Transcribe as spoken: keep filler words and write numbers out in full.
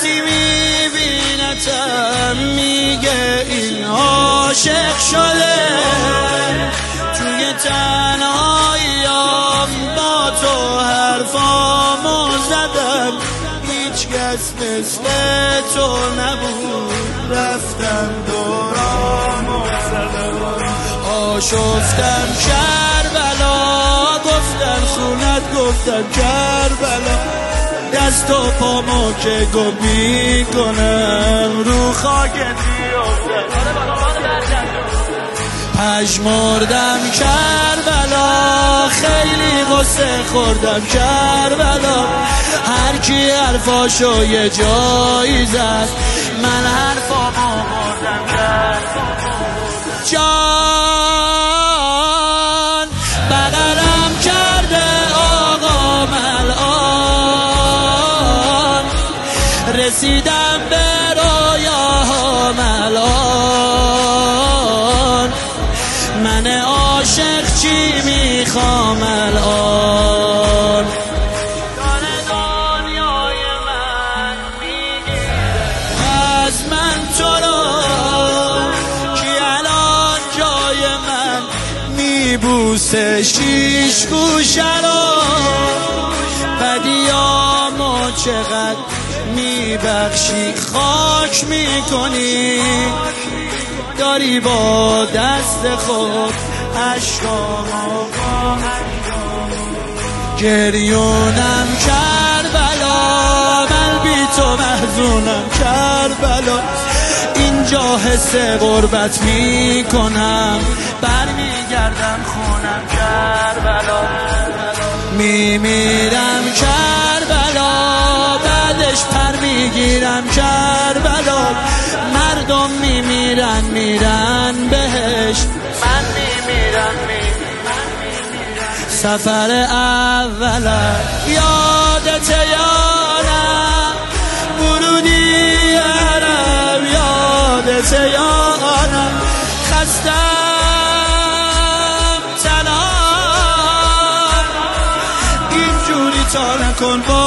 کسی میبینتم میگه این عاشق شده. توی تنهاییام با تو حرفامو زدم، هیچ کس مثل تو نبود، رفتم دورامو زدم. آشفتم کربلا، گفتم خونت، گفتم کربلا. دست و پامو که گم میکنم رو خاک بیفتم. پژمردم کربلا، خیلی غصه خوردم کربلا. هر کی حرفاشو یه جایی زد، من حرفامو بردم کربلا. جان بغلم کرده آقام الان، رسیدم به رویاهام الان. من عاشق چی میخوام الان؟ دار دنیای من میگیره از من تو رو، کی الان جای من میبوسه شیش گوشه رو. بدیامو چقدر میبخشی، خاک میکنی، داری با دست خود عشقامو گریونم کربلا. من بی تو محزونم کربلا. اینجا حس غربت میکنم، برمیگردم خونم کربلا. میمیرم کربلا، بعدش پر میگیرم کربلا. مردم میمیرن میرن بهش، من میمیرم میمیرم. سفر اولم یادت یا نه، ورودی عرب یادت یا نه. خستم تنها اینجوری تا نکن با